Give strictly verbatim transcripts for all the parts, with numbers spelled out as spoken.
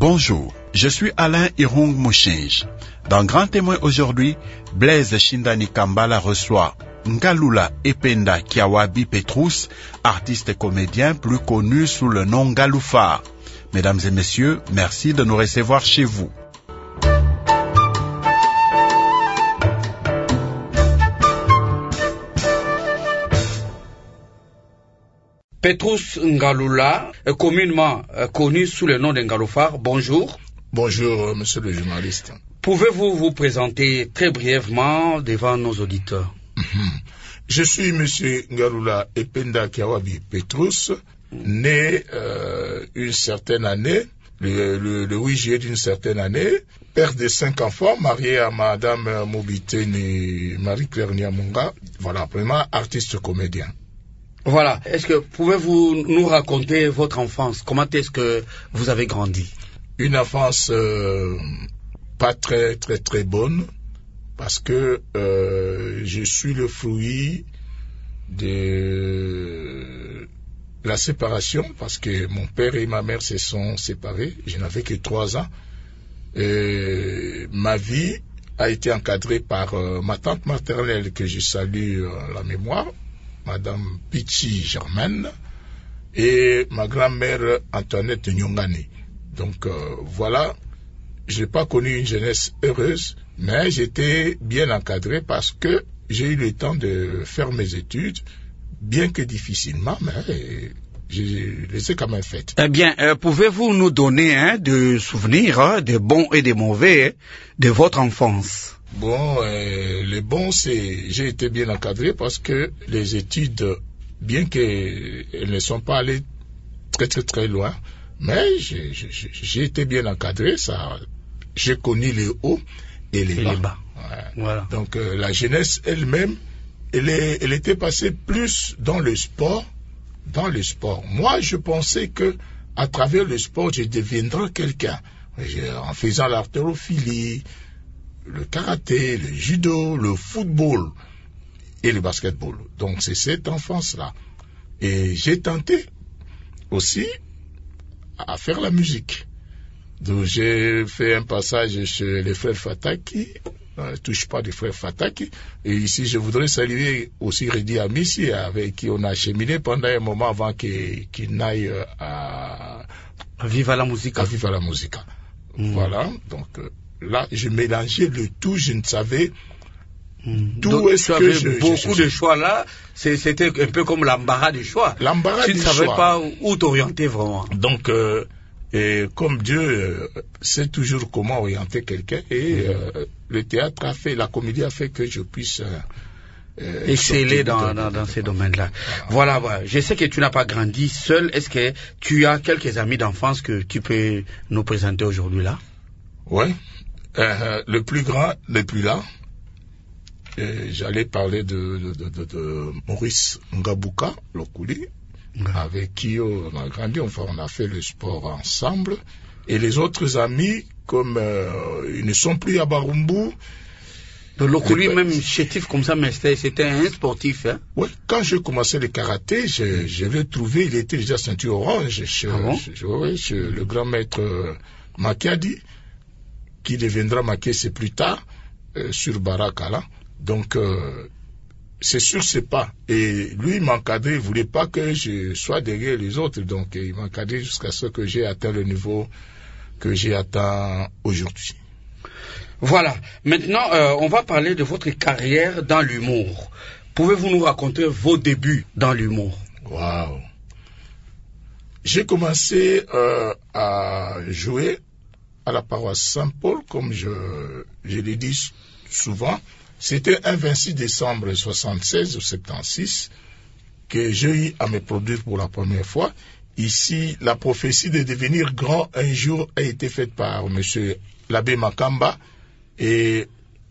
Bonjour, je suis Alain Irung Mouchinge. Dans Grand Témoin aujourd'hui, Blaise Shindani Kambala reçoit Ngalula Ependa Kiawabi Petrus, artiste et comédien plus connu sous le nom Ngaloufar. Mesdames et messieurs, merci de nous recevoir chez vous. Petrus Ngalula, communément connu sous le nom de Ngaloufar, bonjour. Bonjour, monsieur le journaliste. Pouvez-vous vous présenter très brièvement devant nos auditeurs? Je suis monsieur Ngalula Ependa Kiawabi Petrus, né euh, une certaine année, le, le, le huit juillet d'une certaine année, père de cinq enfants, marié à madame Mobiteni Marie-Claire Niamunga, voilà, vraiment artiste comédien. Voilà. Est-ce que pouvez-vous nous raconter votre enfance? Comment est-ce que vous avez grandi? Une enfance euh, pas très très très bonne, parce que euh, je suis le fruit de la séparation, parce que mon père et ma mère se sont séparés. Je n'avais que trois ans. Et ma vie a été encadrée par euh, ma tante maternelle, que je salue euh, la mémoire, Madame Pichi Germaine, et ma grand-mère Antoinette Nyongani. Donc euh, voilà, je n'ai pas connu une jeunesse heureuse, mais j'étais bien encadré parce que j'ai eu le temps de faire mes études, bien que difficilement, mais je les ai quand même faites. Eh bien, euh, pouvez-vous nous donner hein, des souvenirs, hein, des bons et des mauvais, hein, de votre enfance? Bon, euh, les bons, c'est j'ai été bien encadré parce que les études, bien qu'elles ne sont pas allées très très très loin, mais j'ai, j'ai, j'ai été bien encadré. Ça, j'ai connu les hauts et les et bas. Les bas. Ouais. Voilà. Donc euh, la jeunesse elle-même, elle, est, elle était passée plus dans le sport, dans le sport. Moi, je pensais que à travers le sport, je deviendrais quelqu'un. En faisant l'haltérophilie, le karaté, le judo, le football et le basketball. Donc c'est cette enfance-là. Et j'ai tenté aussi à faire la musique. Donc j'ai fait un passage chez les frères Fataki, ne touche pas des frères Fataki. Et ici je voudrais saluer aussi Redi Amissi, avec qui on a cheminé pendant un moment avant qu'il, qu'il n'aille à, à Viva la Musica. À Viva la Musica. Mmh. Voilà, donc là, je mélangeais le tout, je ne savais mmh. d'où Donc, est-ce tu que avais je... beaucoup je, je, de choix là, c'est, c'était un peu comme l'embarras du choix. L'embarras tu du choix. Tu ne savais choix. pas où t'orienter vraiment. Donc, euh, et comme Dieu euh, sait toujours comment orienter quelqu'un, et mmh. euh, le théâtre a fait, la comédie a fait que je puisse... Euh, Euh, exceller dans, dans, dans ces domaines-là. Voilà. Voilà, voilà. Je sais que tu n'as pas grandi seul. Est-ce que tu as quelques amis d'enfance que tu peux nous présenter aujourd'hui là? Oui. Euh, le plus grand n'est plus là. Euh, j'allais parler de, de, de, de, de Maurice Ngabuka Lokuli, ouais. Avec qui on a grandi. Enfin, on a fait le sport ensemble. Et les autres amis, comme euh, ils ne sont plus à Barumbu. Le Lokuli, même chétif comme ça, mais c'était, c'était un sportif. Hein? Oui, quand j'ai commencé le karaté, je, je l'ai trouvé, il était déjà ceinture orange chez, ah bon? chez, ouais, chez le grand maître euh, Makiadi, qui deviendra Makiese plus tard, euh, sur Barakala. Donc, euh, c'est sûr, c'est pas. Et lui, il m'encadrait, il voulait pas que je sois derrière les autres. Donc, il m'encadrait jusqu'à ce que j'ai atteint le niveau que j'ai atteint aujourd'hui. Voilà. Maintenant, euh, on va parler de votre carrière dans l'humour. Pouvez-vous nous raconter vos débuts dans l'humour? Waouh. J'ai commencé euh, à jouer à la paroisse Saint-Paul, comme je, je l'ai dit souvent. C'était un vingt-six décembre soixante-seize ou soixante-seize que j'ai eu à me produire pour la première fois. Ici, la prophétie de devenir grand un jour a été faite par monsieur l'abbé Makamba et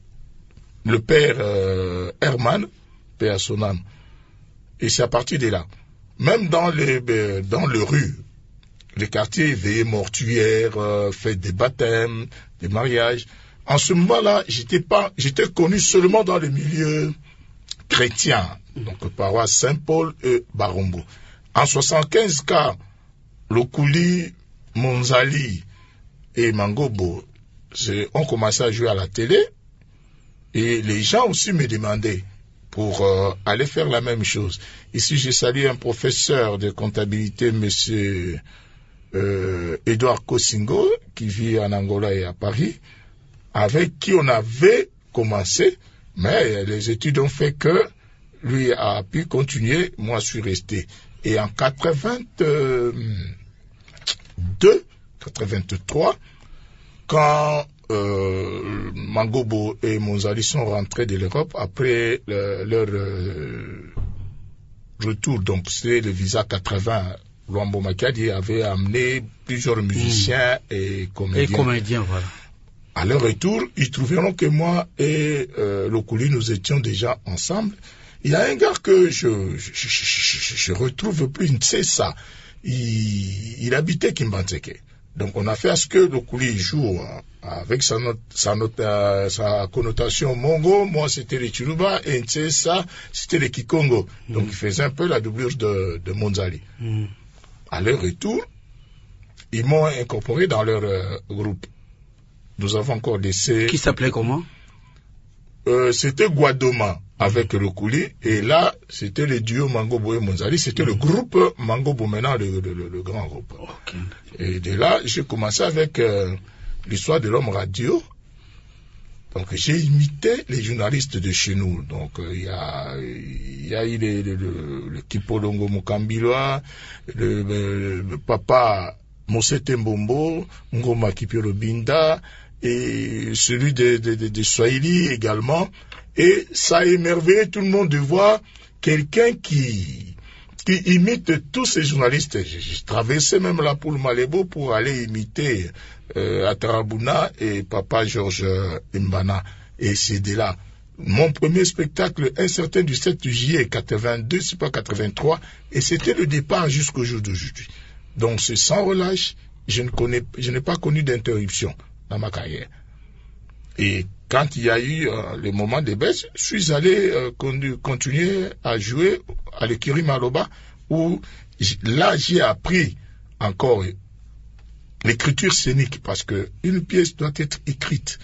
le père euh, Herman, père son âme. Et c'est à partir de là. Même dans les, euh, dans les rues, les quartiers veillées mortuaires, euh, fêtes des baptêmes, des mariages. En ce moment-là, j'étais pas, j'étais connu seulement dans le milieu chrétien, donc paroisse Saint-Paul et Barumbu. En soixante-quinze cas, Lokuli, Monzali et Mangobo ont commencé à jouer à la télé, et les gens aussi me demandaient pour euh, aller faire la même chose. Ici, je salue un professeur de comptabilité, monsieur euh, Edouard Kosingo, qui vit en Angola et à Paris, avec qui on avait commencé, mais les études ont fait que lui a pu continuer, moi je suis resté. Et en quatre-vingt-deux, quatre-vingt-trois, quand euh, Mangobo et Monzali sont rentrés de l'Europe après le, leur euh, retour, donc c'est le visa quatre-vingts, Luambo Makadi avait amené plusieurs musiciens mmh. et comédiens. Et comédiens, voilà. À leur retour, ils trouveront que moi et euh, Lokuli, nous étions déjà ensemble. Il y a un gars que je je, je, je, je retrouve plus, c'est ça. Il, il habitait Kimbanzeke. Donc on a fait à ce que Lokuli joue hein, avec sa, note, sa, note, euh, sa connotation mongo. Moi c'était les Chiluba et c'est ça, c'était les Kikongo. Mm. Donc il faisait un peu la doublure de, de Monzali. Mm. À leur retour, ils m'ont incorporé dans leur euh, groupe. Nous avons encore laissé... Qui s'appelait comment? euh, C'était Guadoma avec mmh. Lokuli. Et là, c'était le duo Mangobo et Monzali. C'était mmh. le groupe Mangobo, maintenant le, le, le, le grand groupe. Okay. Et de là, j'ai commencé avec euh, l'histoire de l'homme radio. Donc, j'ai imité les journalistes de chez nous. Donc, il euh, y a, il y a eu le, le, le, le Kipolongo Mukambilwa, le, le, le papa Mosete Mbombo, Ngoma Kipiro Binda, et celui de, de, de, de Swahili également. Et ça a émerveillé tout le monde de voir quelqu'un qui, qui imite tous ces journalistes. Je, je traversais même la Poule Malébo pour aller imiter euh, Atarabuna et Papa Georges Mbana. Et c'est de là. Mon premier spectacle, un certain du sept juillet quatre-vingt-deux, c'est pas quatre-vingt-trois, et c'était le départ jusqu'au jour d'aujourd'hui. Donc c'est sans relâche, je ne connais, je n'ai pas connu d'interruption dans ma carrière. Et quand il y a eu euh, le moment de baisse, je suis allé euh, continuer à jouer à l'écurie Maloba, où là j'ai appris encore l'écriture scénique, parce que une pièce doit être écrite.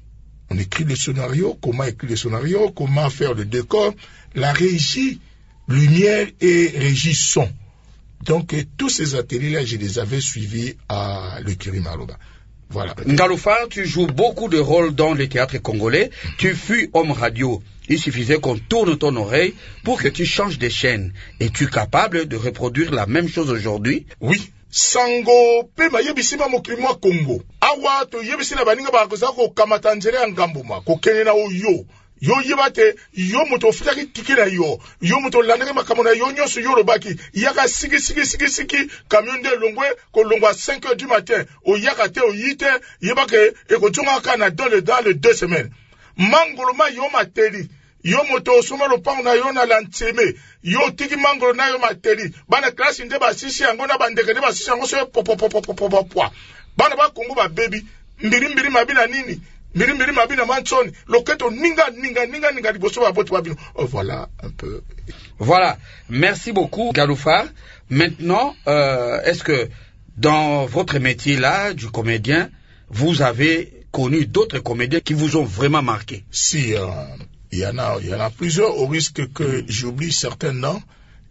On écrit le scénario, comment écrire le scénario, comment faire le décor, la régie, lumière et régie son. Donc, tous ces ateliers-là, je les avais suivis à l'écurie Maloba. Voilà. Ngaloufar, tu joues beaucoup de rôles dans le théâtre congolais. Mm-hmm. Tu fus homme radio. Il suffisait qu'on tourne ton oreille pour que tu changes de chaîne. Es-tu capable de reproduire la même chose aujourd'hui? Oui. Sango pe mayebisima moklimwa Congo. Awa to yebisina baninga bakoza ko kamatanjere angambuma. Ko kenena o yo. Yo yebate yo moto fitaki tikira yo yo moto landere makamona yo nyoso yo robaki yaka sigi sigi sigi sigi camion de longwe ko longwa cinq heures du matin o yaka te o yite yebake e ko tunga kana dans le dans les deux semaines mangoloma yo materi yo moto soma lo panga yo na lanteme yo tiki mangolo na yo materi bana classe nde ba sisi yango na bandeke nde ba sisi yango so po po po po po po bana ba kongo ba baby mbiri mbiri mabina nini Miri miri mabina manchoni loketo ninga ninga ninga ninga liboso ba boto babino. Oh, voilà un peu. Voilà, merci beaucoup Ngaloufar. Maintenant, euh, est-ce que dans votre métier là du comédien, vous avez connu d'autres comédiens qui vous ont vraiment marqué? Si, euh, il y en a, il y en a plusieurs, au risque que j'oublie certains noms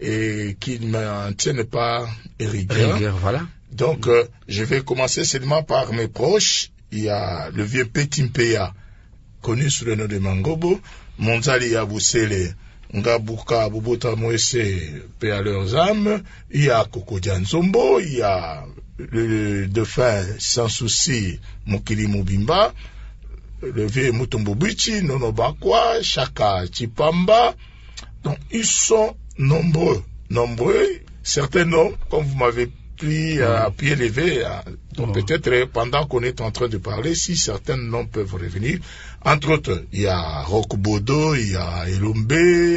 et qui ne m'en tiennent pas rigueur. Rigueur, voilà. Donc, euh, je vais commencer seulement par mes proches. Il y a le vieux Petimpeya, connu sous le nom de Mangobo, Monzali Yabusele, Ngabuka, Bubota Moese, paix à leurs âmes. Il y a Koko Dianzombo, il y a le dauphin sans souci, Mokili Mubimba, le vieux Mutombobichi, Nono Bakwa, Chaka Chipamba. Donc, ils sont nombreux, nombreux. Certains noms, comme vous m'avez pris à pied levé, donc oh. peut-être pendant qu'on est en train de parler, si certains noms peuvent revenir. Entre autres, il y a Rokubodo, il y a Elombe,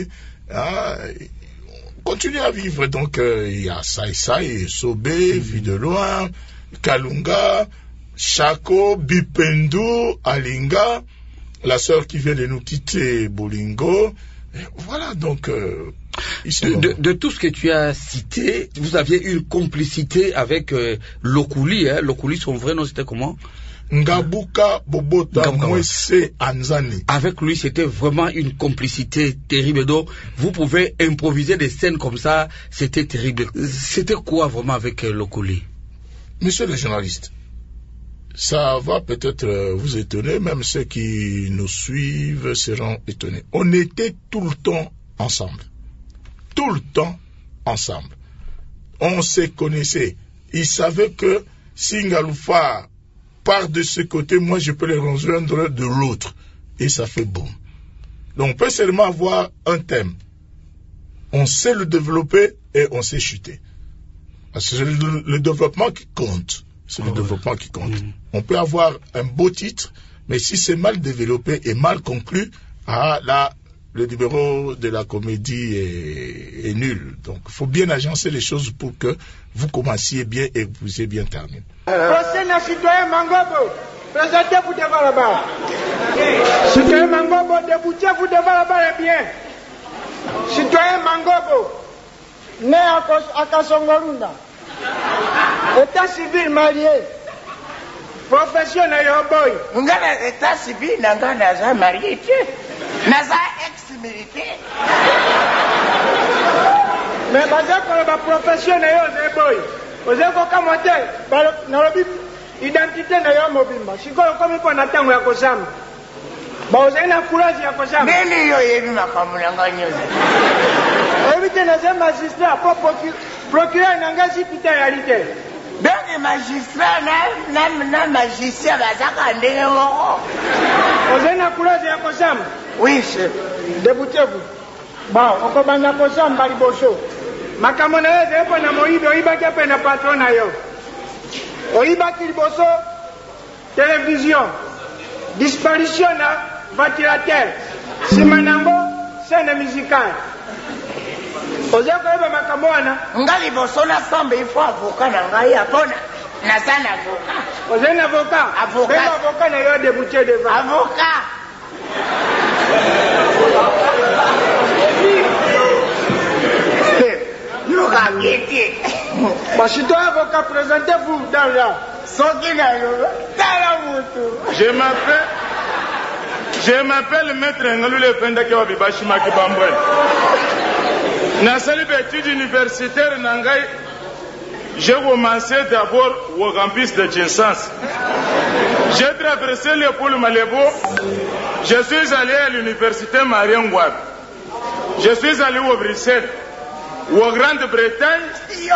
hein, on continue à vivre, donc euh, il y a Sai Sai, Sobe, mm. Vie de loin, Kalunga, Chako, Bipendu, Alinga, la sœur qui vient de nous quitter, Bolingo. Et voilà, donc... Euh, De, de, de tout ce que tu as cité, vous aviez une complicité avec euh, Lokuli, hein. Lokuli, son vrai nom, c'était comment? Ngabuka Bobota Mwese Anzani. Avec lui, c'était vraiment une complicité terrible. Donc, vous pouvez improviser des scènes comme ça, c'était terrible. C'était quoi vraiment avec euh, Lokoli? Monsieur le journaliste, ça va peut-être vous étonner, même ceux qui nous suivent seront étonnés. On était tout le temps ensemble. Tout le temps ensemble. On se connaissait. Ils savaient que si Ngaloufa part de ce côté, moi je peux les rejoindre de l'autre. Et ça fait boum. Donc on peut seulement avoir un thème. On sait le développer et on sait chuter. Parce que c'est le, le développement qui compte. C'est oh, le développement qui compte. Mmh. On peut avoir un beau titre, mais si c'est mal développé et mal conclu, ah là, le numéro de la comédie est, est nul. Donc il faut bien agencer les choses pour que vous commenciez bien et que vous ayez bien terminé. Procès na citoyen Mangobo, présentez-vous devant la barre. Citoyen Mangobo, déboutez-vous devant la barre bien. Citoyen Mangobo, né à Kasongorunda, état civil marié, profession na yoboy. Ngana état civil nanga naza marié, naza ex-militaire. Mais baza pour la profession na yoboy. Vous avez monté dans l'identité de l'homme mobile. Si vous avez un attend à Kosam, vous avez une courage à Kosam. Mais il y a une camouflage. Évitez les magistrats pour procurer un engagement de réalité. Donc les magistrats, les magistrats, ils ont vous avez une courage à Kosam. Oui, chef. Déboutez-vous. Bon, on commence à Kosam, Baliboso. Makamona zepo na moibe oibaki ape na patron na yo. Oibaki liboso télévision. Disparition na ventilateur. Simanango scène musicale. Ozeko eba makamona ngali liboso na sambe il faut avocat na ngai apona na sana avocat. Ozena avocat. Avocat. Même avocat na yo débouté devant. Avocat. Bon, si toi avocat, présentez-vous dans la. Je m'appelle, je m'appelle Maître Ngalule Penda Kiwabi Bashima Kibambwe. Dans cette étude universitaire Nangai, j'ai commencé d'abord au campus de Kinsas. J'ai traversé le pôle Malebo. Je suis allé à l'université Mariam Wab. Je suis allé au Bruxelles. Ou en Grande-Bretagne, je suis...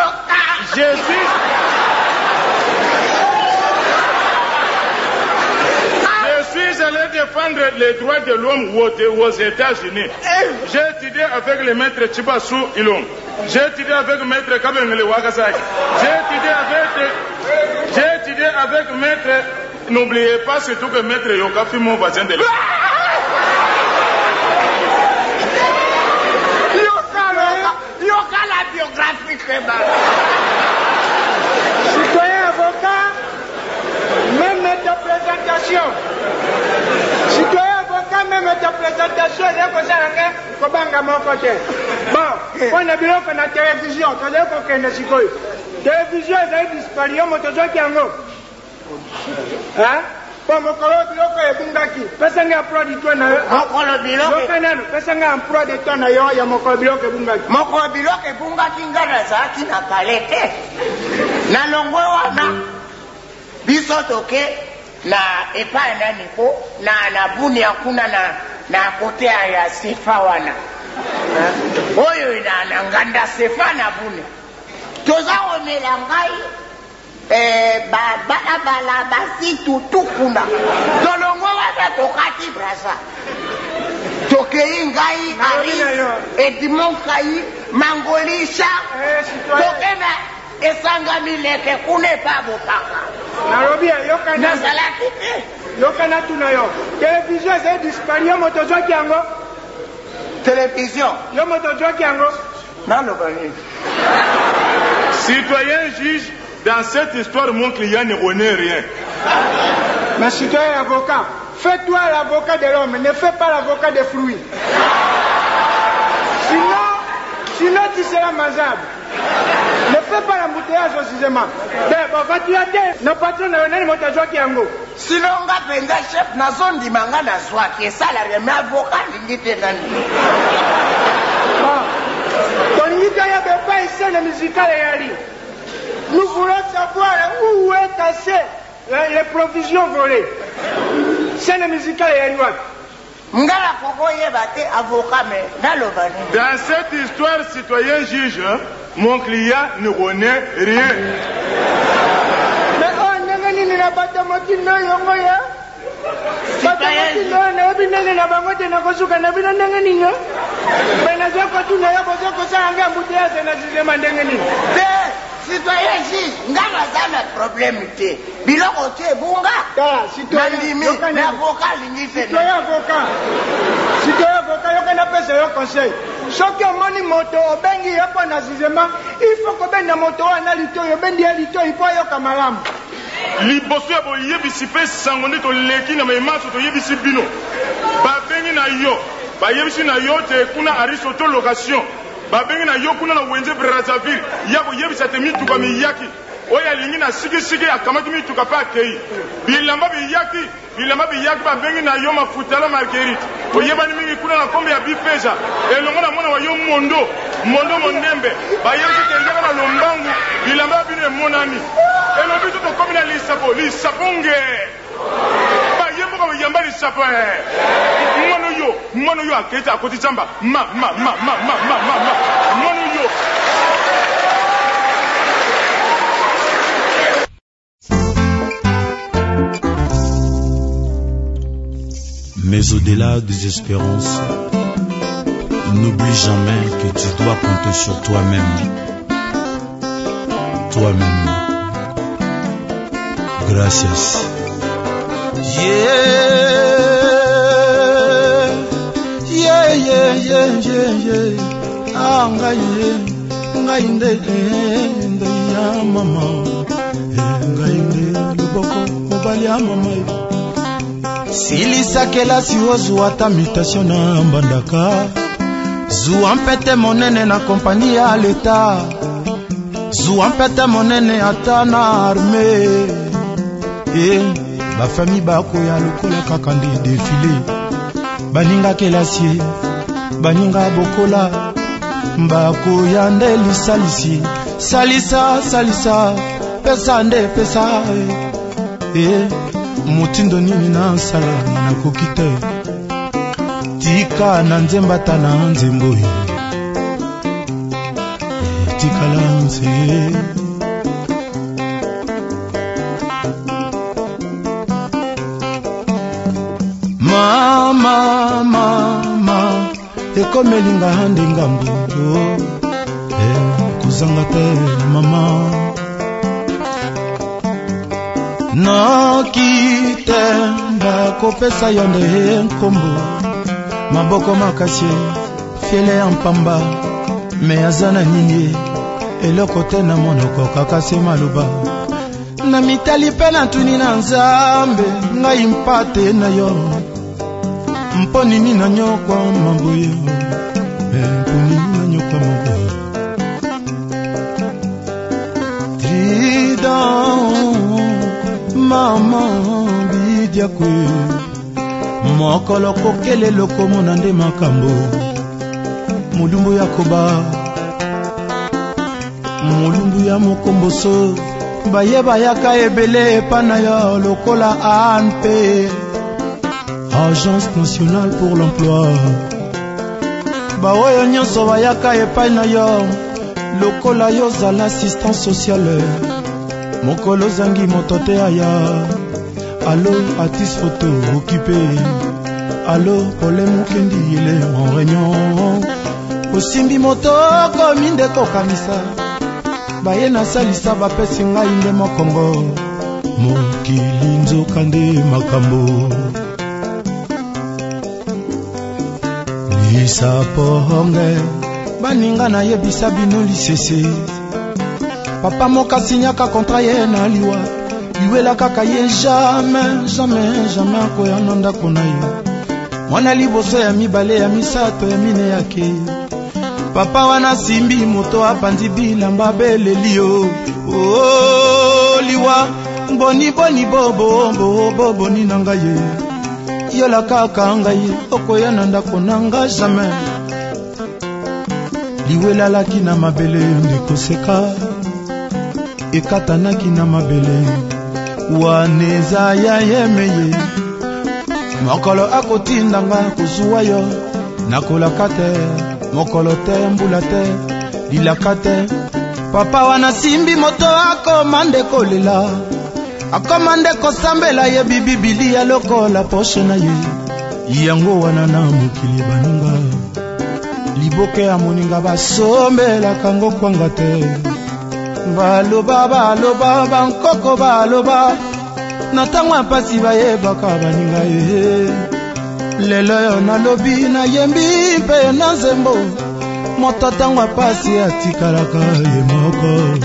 Je suis allé défendre les droits de l'homme aux États-Unis. J'ai étudié avec le maître Chibasu Ilom. J'ai étudié avec le maître Kabengele Wakasaki. J'ai étudié avec... J'ai étudié avec le maître... N'oubliez pas surtout que maître Yokafi, mon voisin de l'État. La biographie très mal. Citoyen avocat, même ta présentation. Citoyen avocat, même ta présentation, il y a comme ça, il mon côté. Bon, on a bien fait la télévision, tu as dit qu'on a dit télévision, elle a disparu, on m'a dit qu'il y a un mot. Hein? Bon, mon collègue, il y a un bungaki. Personne n'a pas dit toi, mon collègue, personne n'a pas dit toi, il y a mon collègue, bungaki. Mon collègue, bungaki, ngaraza, qui n'a pas l'été. Na longwe wana, bisotoke, na epa na niko, na na buni akuna na na kote ya sefa wana. Oyo ina na nganda sefa na buni. Toza omela ngai. Eh, ba ba ba la ba si tutu kuna tolongo wa tokati brasa tokei ngai ari edimon kai mangolisha tokena esanga mileke kune pa botaka Nairobi yokana salaki yokana tunayo télévision c'est disparu motozo kiango télévision yo motozo kiango nalo bani citoyen juge. Dans cette histoire, mon client ne connaît rien. Mais si tu es avocat, fais-toi l'avocat de l'homme, ne fais pas l'avocat des fruits. Sinon, sinon tu seras mangeable. Ne fais pas l'embouteillage au cinéma. Ben, bon, va tu y aller. Nos patrons n'ont rien de joie qui yango. Sinon, on va prendre chef, na zone di manga na soie, qui est salarié, mais avocat, il dit que nani. Ton idée, il n'y avait pas une scène musicale et yali. Nous voulons savoir où est cassé les provisions volées. Scène musicale et yali. Ngala koko yebate avocat, mais dans le bani. Dans cette histoire, citoyen juge, mon client ne connaît rien. Mais on n'a rien pas de motif, non, non, non. Citoyen juge. Non, non, non, non, non, non, non, non, non, non, non, mais na zoko tu na yabo zoko sa anga mbutea se na zizema ndenge nini. Be, citoyen juge, ngala zana problème te. Biloko te bunga. Tala, citoyen yoka na avocat lingi fe. Citoyen avocat. Citoyen avocat yoka na pesa yo conseil. Soki omoni moto obengi yopo na zizema, il faut ko benda moto wana lito yo bendi ya lito ipo yoka malamu. Liboso ya boyebisi pe sango nde toleki na memaso toyebisi bino. Babengi na yo. Bayebisi na yo te kuna aristote location. Babengi na yo kuna na wenze Brazzaville. Yako yebisa te mituka miyaki. Oya lingi na siki siki akamati mituka pa kei. Bilamba biyaki, bilamba biyaki babengi na yo mafutala marguerite. Oyebani mingi kuna na kombe ya bipesa. Elongo na mona wa yo mondo, mondo mondembe. Bayebisi te yaka na lombangu, bilamba bino monani. Elobi to komi na lisabo, lisabonge. Bayembo ka yamba lisabo. Mono yo, mono yo aketa akoti tsamba. Ma ma ma ma ma ma ma ma. Mono yo. Mais au-delà des espérances, n'oublie jamais que tu dois compter sur toi-même. Toi-même. Gracias. Yeah, yeah, yeah, yeah, yeah, yeah. Ah, ngai, ngai, nde, nde, ya mama, ngai, nde, luboko, mobali ya mama. Silisa kelasi ozwa ta mutation na mbandaka. Zua mpete monene na kompani ya leta. Zua mpete monene ata na arme. Eh, ba famille bako ya lokola kaka ndi défilé. Baninga kelasi, baninga bokola. Mbako ya nde lisalisi. Salisa, salisa, pesa nde pesa. Eh, mutindo nini na nsala na kokite. Tika na nzembata na nzembo. Tika la nse. Mama, mama, ekomelinga hande ngambu. Eh, kuzanga te mama. Nokite bakopesa yo nde nkombo. Maboko makasi fiele ya mpamba. Me azana nini eloko te na monoko kaka se maloba. Na mitali pe na tuni na nzambe. Ngai mpate na yo. Mpo nini na nyokwa mamboye. Mpo nini na nyokwa mamboye. Trident mama bidia kwe. Mokolo kokele loko monande makambo. Mulumbu ya koba. Mulumbu ya mokomboso. Bayeba yaka ebele pana ya lokola A N P. Agence nationale pour l'emploi. Baoyo nyonso bayaka epai na yo. Lokola yo za l'assistance sociale. Mokolo zangi motote aya. Allo artiste photo occupé. Allo problème kendi il est en réunion. Osimbi moto komi ndeko kamisa. Baye na salisa bapesi ngai nde mokongo. Mokili nzoka nde makambo. Lisa ponge baninga na yebisa bino lisese. Papa moka signaka kontra ye na liwa. Yuela kaka ye jamais, jamais, jamais koya nanda kona yo. Mwana liboso ya mibale ya misato ya mine yake. Papa wana simbi moto apandi bilamba beleli o. Oh liwa boni boni bobo bobo bobo ni nanga ye. Yola kaka ngai okoya nanda konanga jamais. Liwela laki na mabele ndeko seka. Ekatana ki na mabele. Waneza ya yemeye. Mokolo akotinda nga kuzuwa yo. Nakola kate. Mokolo te mbula te. Lilaka te. Papa wana simbi moto akomande kolela. Akomande kosambela ye bibi bili ya lokola poshe na ye. Yango wana na mukili baninga. Liboke ya moninga basombela kango kwanga te. Baloba baloba bankoko baloba. Natangwa pasi baye baka baninga ye. Lelo yo na lobi na yembi mpe na zembo. Moto tangwa pasi atikalaka ye moko.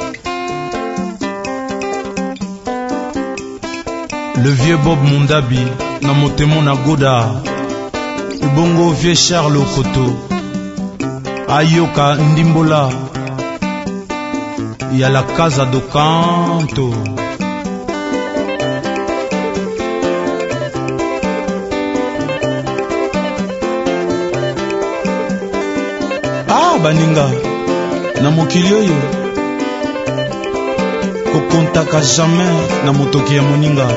Le vieux Bob Mondabi, na motemo na goda. Bongo vieux Charles Okoto. Ayoka Ndimbola. Il y a la Casa do Canto. Ah, baninga. Na mokili oyo. Kokontaka jamais na motoki ya moninga.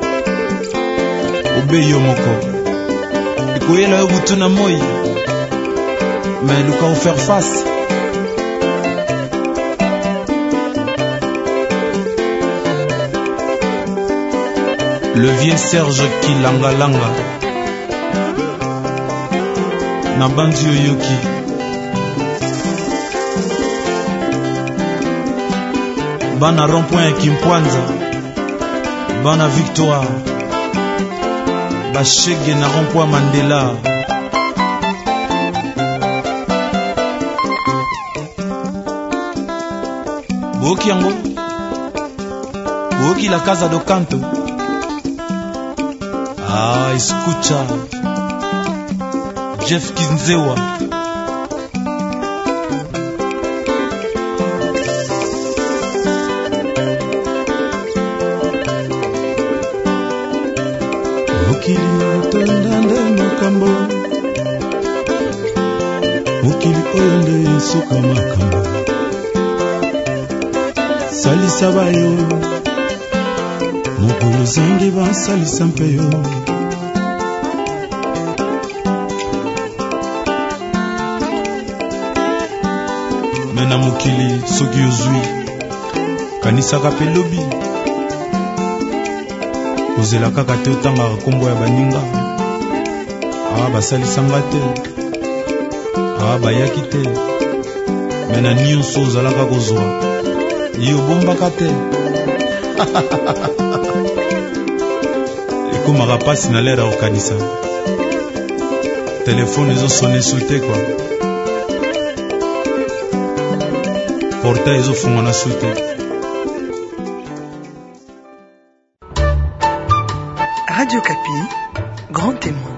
Obeyo moko. Ekoyela yo butu na moi. Mais luka ou faire face. Le vieux Serge Kilanga Langa. Na bandi yoyoki. Bana rond-point Kimpwanza. Bana Victoire. Bachege na rond-point Mandela. Boki yango. Boki la Casa do Canto. Ah, escucha. Jeff Kinzewa. Mokili otondande makambo. Mokili oyo nde suka makambo. Salisa bayo. Mokolo zangi ba salisa mpe yo. Mena mokili soki ozwi. Kanisaka pe lobi. Ozela kaka te otanga kombo ya baninga. Ah basalisanga te. Ah bayaki te. Mena nyonso ozalaka kozwa. Yo bombaka te. Ekomaka pasi na lera okanisa. Telefone ezo sone sute kwa. Portail ezo funga na sute. Radio Kapi, grand témoin.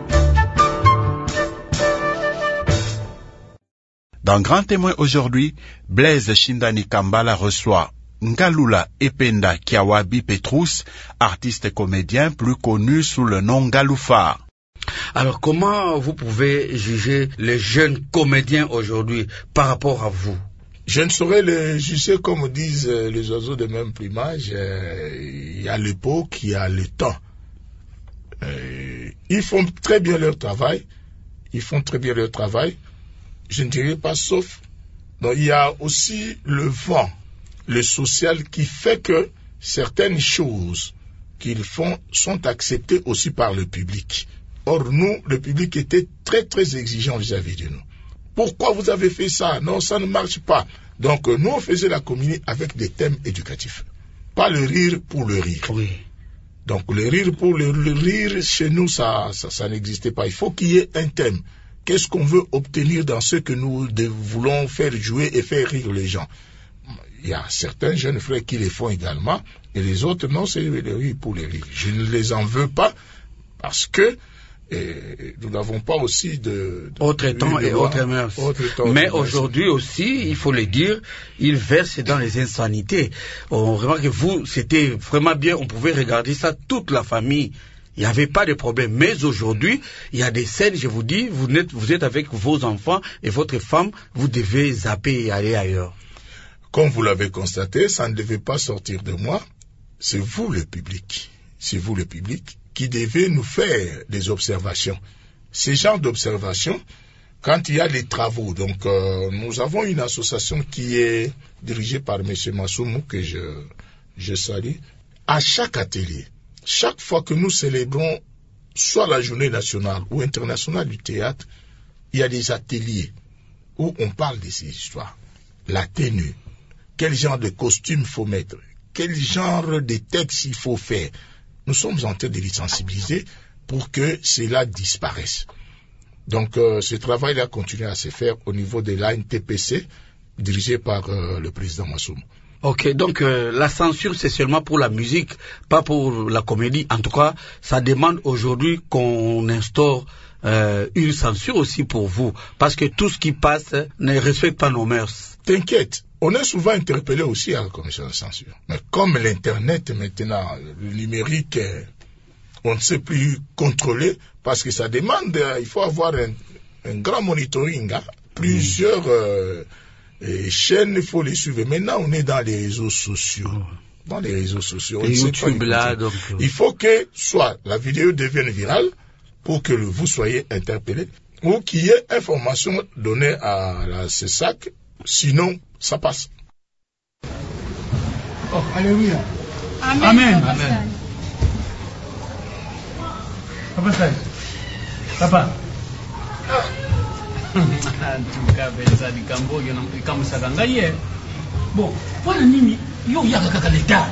Dans Grand Témoin aujourd'hui, Blaise Shindani Kambala reçoit Ngalula Ependa Kiawabi Petrus, artiste et comédien plus connu sous le nom Ngaloufar. Alors comment vous pouvez juger les jeunes comédiens aujourd'hui par rapport à vous? Je ne saurais les juger comme disent les oiseaux de même plumage. Il y a l'époque, il y a le temps. Euh, ils font très bien leur travail. Ils font très bien leur travail. Je ne dirais pas sauf. Donc il y a aussi le vent, le social qui fait que certaines choses qu'ils font sont acceptées aussi par le public. Or nous, le public était très très exigeant vis-à-vis de nous. Pourquoi vous avez fait ça? Non, ça ne marche pas. Donc nous on faisait la comédie avec des thèmes éducatifs. Pas le rire pour le rire. Oui. Donc le rire pour le, le rire, chez nous, ça, ça, ça n'existait pas. Il faut qu'il y ait un thème. Qu'est-ce qu'on veut obtenir dans ce que nous de, voulons faire jouer et faire rire les gens? Il y a certains jeunes frères qui les font également, et les autres, non, c'est le rire pour les rire. Je ne les en veux pas, parce que et nous n'avons pas aussi de... de autre temps et autre mœurs. Mais aujourd'hui aussi, il faut le dire, ils versent dans les insanités. On remarque que vous, c'était vraiment bien, on pouvait regarder ça, toute la famille. Il n'y avait pas de problème. Mais aujourd'hui, il y a des scènes, je vous dis, vous êtes, vous êtes avec vos enfants et votre femme, vous devez zapper et aller ailleurs. Comme vous l'avez constaté, ça ne devait pas sortir de moi. C'est vous le public. C'est vous le public qui devez nous faire des observations. Ces genres d'observations, quand il y a des travaux, donc euh, nous avons une association qui est dirigée par M. Massoumou, que je, je salue. À chaque atelier, chaque fois que nous célébrons soit la journée nationale ou internationale du théâtre, il y a des ateliers où on parle de ces histoires. La tenue, quel genre de costume il faut mettre, quel genre de texte il faut faire. Nous sommes en train de les sensibiliser pour que cela disparaisse. Donc euh, ce travail-là continue à se faire au niveau de l'A N T P C, dirigé par euh, le président Massoum. Ok, donc euh, la censure c'est seulement pour la musique, pas pour la comédie. En tout cas, ça demande aujourd'hui qu'on instaure euh, une censure aussi pour vous, parce que tout ce qui passe ne respecte pas nos mœurs. T'inquiète, on est souvent interpellé aussi à la commission de censure. Mais comme l'Internet maintenant, le numérique, on ne sait plus contrôler, parce que ça demande, il faut avoir un, un grand monitoring, hein, plusieurs... Euh, Et chaînes, il faut les suivre. Maintenant, on est dans les réseaux sociaux. Dans les réseaux sociaux. Et YouTube, là, donc... Il faut que soit la vidéo devienne virale pour que vous soyez interpellé ou qu'il y ait information donnée à la C E S A C. Sinon, ça passe. Oh, alléluia. Amen. Amen. Amen. Papa, ça. Papa. Bon, wana nini yo yaka kaka leta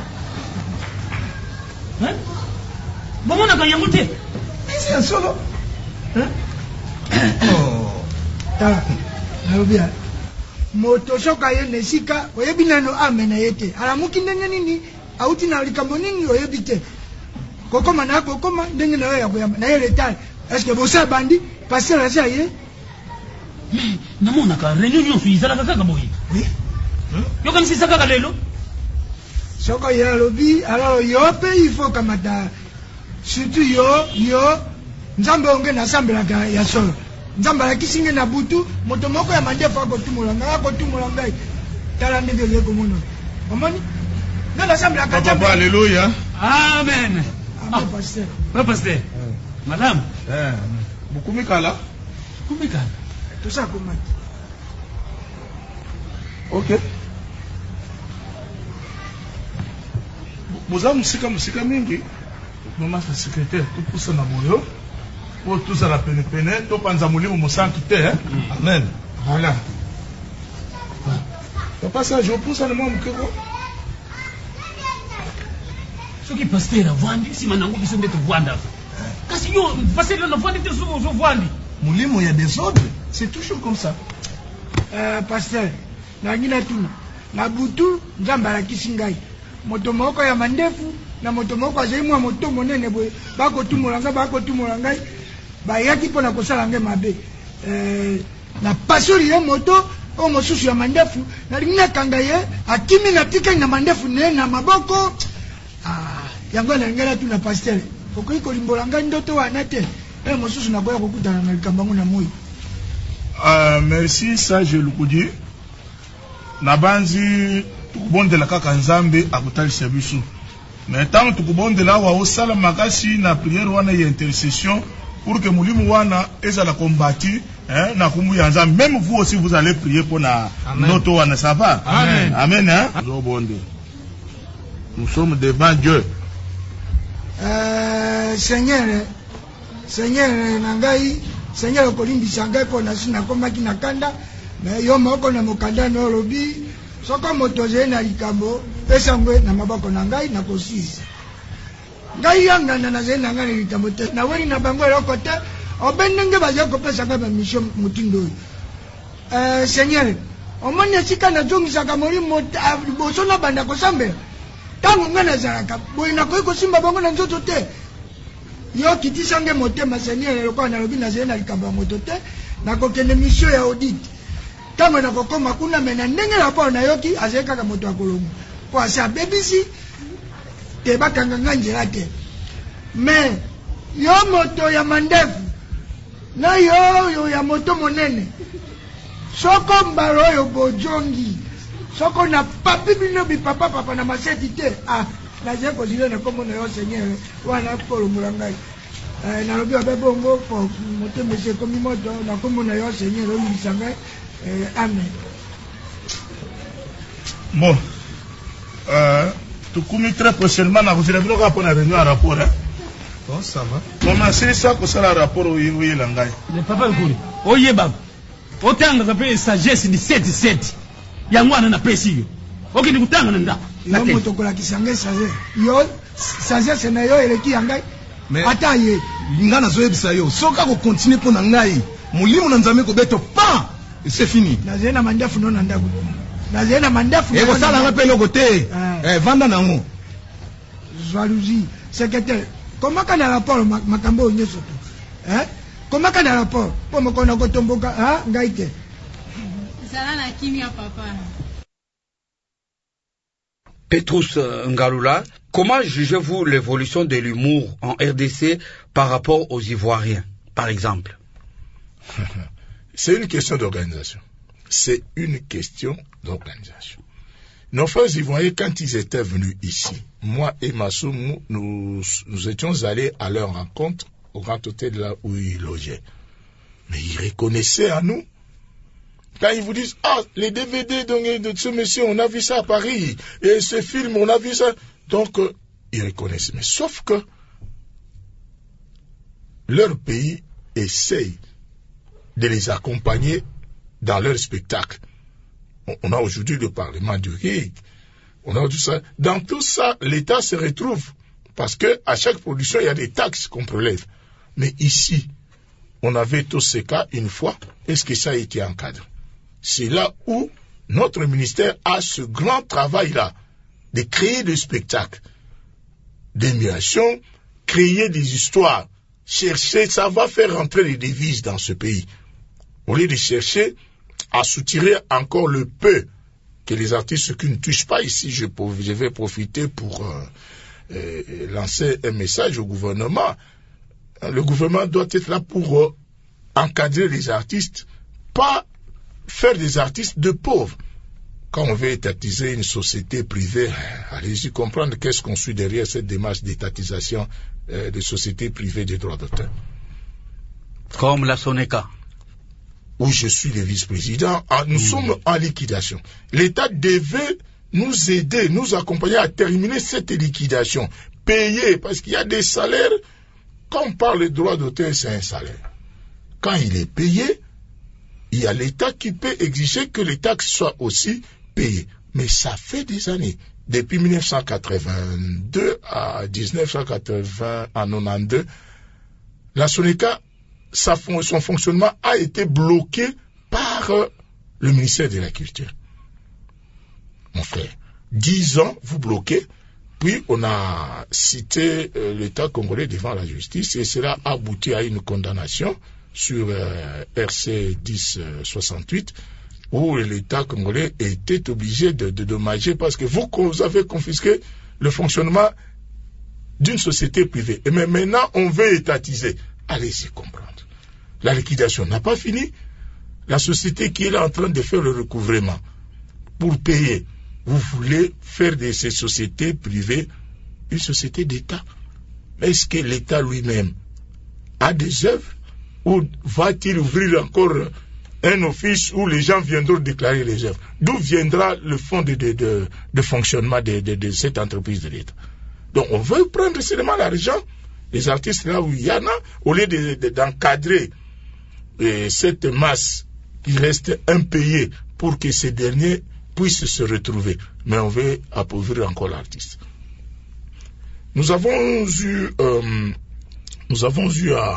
hein bomona ka yango te c'est solo hein oh ta alobia moto shoka ye nesika oyebi nano amena yete ala mukindenge nini auti na likambo nini oyebi te kokoma na kokoma ndenge na yo ya koyamba na ye leta est-ce que bosa bandi passer la ça ye mais namona ka réunion su izala kaka boyi oui yo kanisi saka lelo soko ya lobi alors yo pe il faut kamata surtout yo yo nzambe onge na sambela ka ya solo nzambe la kisinge na butu moto moko ya mandefu akotumula nga akotumula ngai tala ndenge le komono omoni na la sambela ka Papa alléluia amen amen pasteur ah pasteur madame eh bukumikala kumikala tout ça comment ok boza musika musika mingi mama sa secrétaire topusa na boyo po tozala penepene topanza molimo mosantu te amen voilà papa ça je pousse na mwa mokeko soki pasteur avandi nsima nango biso nde tovanda kasi yo pasteur navandi te ozovandi molimo ya désordre c'est toujours comme ça euh, pasteur nangina tuna na butu nzambe alakisi ngai moto moko ya mandefu na moto moko azali mwa moto monene boye bakotumula ngai bakotumula ngai bayaki mpo na kosala ngai mabe eh, na pasoli ye moto oyo mosusu ya mandefu nalingi nakanga ye akimi natikali na mandefu ne na maboko ah, yango nalingi natuna pasteur okoki kolimbola ngai ndoto wana te e mosusu nakoya kokutana na likambo yango na moi. Uh, merci ça je le dis na banzi tukubondela kaka nzambe akutalisa biso mais tant tukubondela wa osala makasi na prière wana ya intercession pour que mulimu wana ezala kombati hein na kumu ya nzambe même vous aussi vous allez prier pour na noto wana ça va amen amen hein zobonde nous sommes devant Dieu euh Seigneur Seigneur nangai Seigneur kolimbisa ngai po na sina komaki na kanda mais yo moko na mokanda no lobi soko moto je na likambo pesa ngwe na maboko na ngai na kosisi ngai yanga na na je na ngai likambo te na weri na bango loko te obendenge baje ko pesa ngaba mission mutindo euh Seigneur omone sika na jongisa ka mori mot boso na banda ko sambe tango ngana zalaka boy na ko ko simba bango na nzoto te yo kitisange motema seigneur lokola nalobi nazali na likambo ya moto te nakokende mission ya audit ntango nakokoma kuna me na ndenge rapport nayoki azali kaka moto ya kolongo po asi abebisi te bakanga nga nzela te me yo moto ya mandefu na yo oyo ya moto monene soko mbala oyo bojongi soko na papi bino bipapa papa na maseti te ah nazali kozile na kombo na yo seigneur wana kolongola ngai nalobi abe bongo po moto mese komi moto na kombo na yo seigneur oyibisa ngai amen. Bon, euh, tu commis très prochainement na kuzila bilo kwa na réunion à rapport hein. Bon ça va. Comment c'est ça que ça le rapport au yiwi la ngai. Le papa nkuri. Oye baba. Otanga kape sagesse di sept sept. Ya mwana na pesi yo. Okindi kutanga nda. Yo moto kola kisange sagesse. Yo sagesse na yo eleki ya ngai. Mais ata ye lingana zo yebisa yo. Soka ko continuer pour na ngai. Mulimu na nzambe ko beto pa. C'est fini. Nazali na mandefu no na ndaku. Nazali na mandefu. Et ça la rappelle côté. Eh vanda nango. Jalousie. Secrétaire. Comment kana rapport makambo nyeso to? Hein? Comment kana rapport? Pour me kona ko tomboka ha ngaite. Sala na kimia papa. Petrus Ngalula, comment jugez-vous l'évolution de l'humour en R D C par rapport aux Ivoiriens, par exemple? C'est une question d'organisation. C'est une question d'organisation. Nos frères Ivoiriens, quand ils étaient venus ici, moi et Massoum, nous, nous étions allés à leur rencontre au grand hôtel là où ils logeaient. Mais ils reconnaissaient à nous. Quand ils vous disent, ah, les D V D de, de ce monsieur, on a vu ça à Paris, et ce film, on a vu ça. Donc, euh, ils reconnaissent. Mais sauf que leur pays essaye de les accompagner dans leur spectacle. On a aujourd'hui le Parlement du Riz, on a tout ça. Dans tout ça, l'État se retrouve parce que à chaque production, il y a des taxes qu'on prélève. Mais ici, on avait tous ces cas une fois. Est-ce que ça a été encadré? C'est là où notre ministère a ce grand travail-là de créer des spectacles, d'émulation, créer des histoires, chercher, ça va faire rentrer les devises dans ce pays. Au lieu de chercher à soutirer encore le peu que les artistes qui ne touchent pas ici, je, je vais profiter pour euh, euh, lancer un message au gouvernement. Le gouvernement doit être là pour euh, encadrer les artistes, pas faire des artistes de pauvres. Quand on veut étatiser une société privée, allez-y comprendre qu'est-ce qu'on suit derrière cette démarche d'étatisation euh, des sociétés privées des droits d'auteur. Comme la Soneca, où je suis le vice-président, nous mmh. sommes en liquidation. L'État devait nous aider, nous accompagner à terminer cette liquidation, payer, parce qu'il y a des salaires. Quand on parle de droit d'auteur, c'est un salaire. Quand il est payé, il y a l'État qui peut exiger que les taxes soient aussi payées. Mais ça fait des années. Depuis mille neuf cent quatre-vingt-deux à mille neuf cent quatre-vingts, à quatre-vingt-douze, la Soneca, Sa, son fonctionnement a été bloqué par euh, le ministère de la Culture. Mon frère, dix ans, vous bloquez, puis on a cité euh, l'État congolais devant la justice et cela a abouti à une condamnation sur euh, R C dix soixante-huit où l'État congolais était obligé de, de dommager parce que vous, vous avez confisqué le fonctionnement d'une société privée. Et mais maintenant, on veut étatiser. Allez-y comprendre. La liquidation n'a pas fini. La société qui est là en train de faire le recouvrement pour payer, vous voulez faire de ces sociétés privées une société d'État. Est-ce que l'État lui-même a des œuvres ou va-t-il ouvrir encore un office où les gens viendront déclarer les œuvres? D'où viendra le fonds de, de, de, de fonctionnement de, de, de cette entreprise de l'État? Donc on veut prendre seulement l'argent des artistes là où il y en a, au lieu de, de, d'encadrer euh, cette masse qui reste impayée pour que ces derniers puissent se retrouver. Mais on veut appauvrir encore l'artiste. Nous avons eu, euh, nous avons eu à,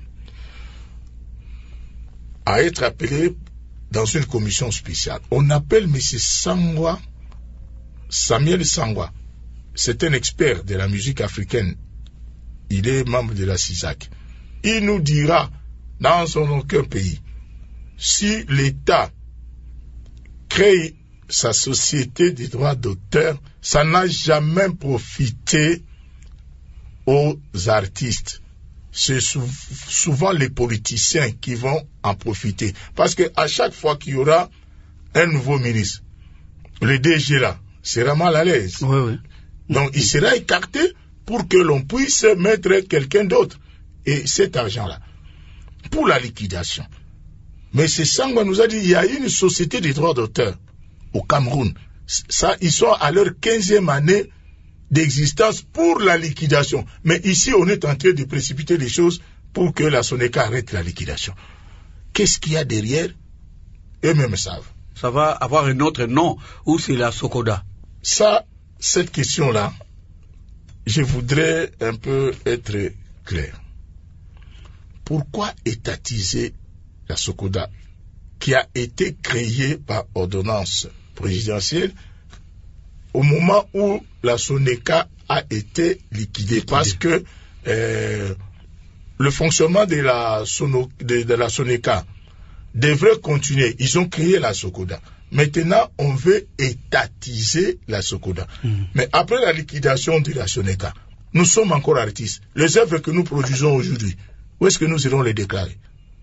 à être appelés dans une commission spéciale. On appelle M. Sangwa, Samuel Sangwa. C'est un expert de la musique africaine il est membre de la CISAC. Il nous dira, dans son aucun pays, si l'État crée sa société des droits d'auteur, ça n'a jamais profité aux artistes. C'est sou- souvent les politiciens qui vont en profiter. Parce que à chaque fois qu'il y aura un nouveau ministre, le D G là sera mal à l'aise. Oui, oui. Donc il sera écarté pour que l'on puisse mettre quelqu'un d'autre. Et cet argent-là, pour la liquidation. Mais c'est Sangwa nous a dit, il y a une société des droits d'auteur au Cameroun. Ça, ils sont à leur quinzième année d'existence pour la liquidation. Mais ici, on est en train de précipiter les choses pour que la Soneca arrête la liquidation. Qu'est-ce qu'il y a derrière? Eux-mêmes savent. Ça va avoir un autre nom, ou c'est la Socoda? Ça, cette question-là, je voudrais un peu être clair. Pourquoi étatiser la Socoda, qui a été créée par ordonnance présidentielle au moment où la Soneca a été liquidée? Parce que euh, le fonctionnement de la, sono, de, de la Soneca devrait continuer. Ils ont créé la Socoda. Maintenant, on veut étatiser la Socoda. Mmh. Mais après la liquidation de la Soneca, nous sommes encore artistes. Les œuvres que nous produisons aujourd'hui, où est-ce que nous irons les déclarer?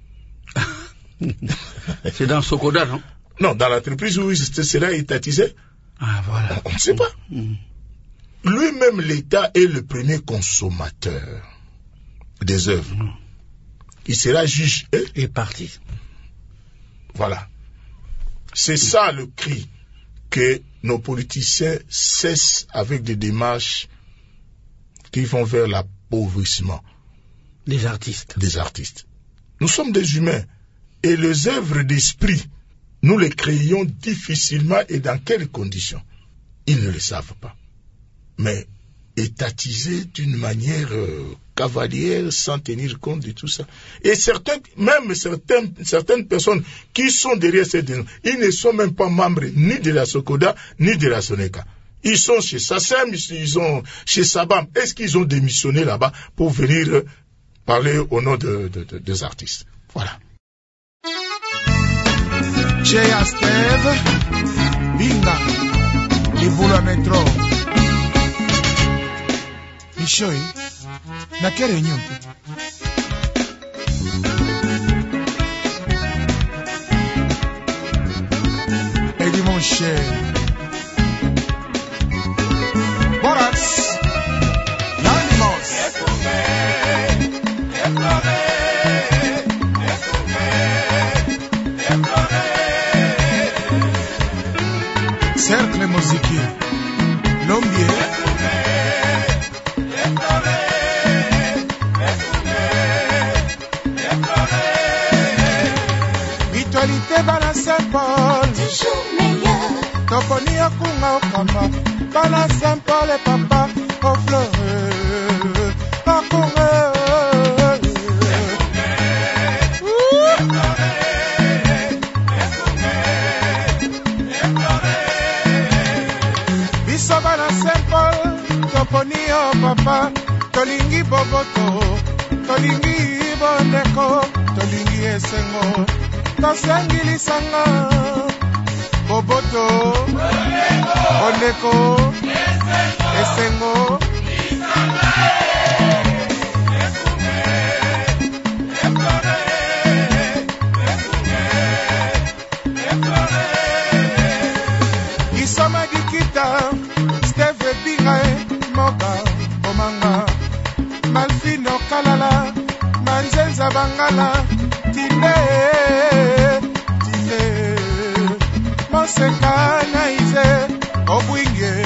C'est dans Socoda, non? Non, dans l'entreprise où cela est étatisé. Ah, voilà. On ne sait pas. Mmh. Lui-même, l'État est le premier consommateur des œuvres. Mmh. Il sera juge et, et parti. Voilà. C'est mmh. ça le cri que nos politiciens cessent avec des démarches qui vont vers l'appauvrissement. Des artistes. Des artistes. Nous sommes des humains. Et les œuvres d'esprit, nous les créons difficilement et dans quelles conditions? Ils ne le savent pas. Mais étatisés d'une manière euh, cavalière sans tenir compte de tout ça. Et certains, même certaines, certaines personnes qui sont derrière ces dénoms, ils ne sont même pas membres ni de la Socoda ni de la Soneca. Ils sont chez Sassem, ils sont chez Sabam. Est-ce qu'ils ont démissionné là-bas pour venir euh, parler au nom de, de, de, des artistes? Voilà. Chez Steve, Binga, Libula Metro. Michoi, na quelle réunion? Eddie mon cher. Boras, l'animos. Cercle musique, l'ombier. Mutualité Bala Saint-Paul, toujours meilleur. Toponi Akunga Okamba, Bala Saint-Paul et Papa, au fleur, Akunga. Bala Saint-Paul, Toponi o Papa, Tolingi Boboto, Tolingi Boneko, Tolingi Esengo, Tosengi Lisanga, Boboto, Boneko, Esengo, Isama Dikita, Steve Bingae, Moga, Omanga, Malfino Kalala, Manzenza Bangala, Tine, Tine, Moseka Naize, Obwinge.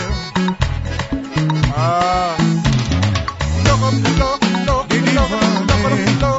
Ah, Logo, Logo, Logo, Logo, Logo,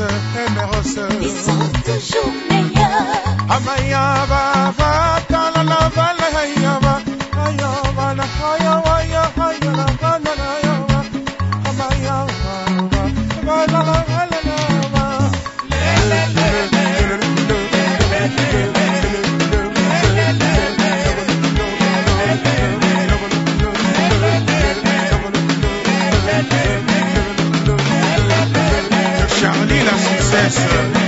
Emerose, ils sont toujours meilleurs. Amaya Baba, dans la Charlie la successe.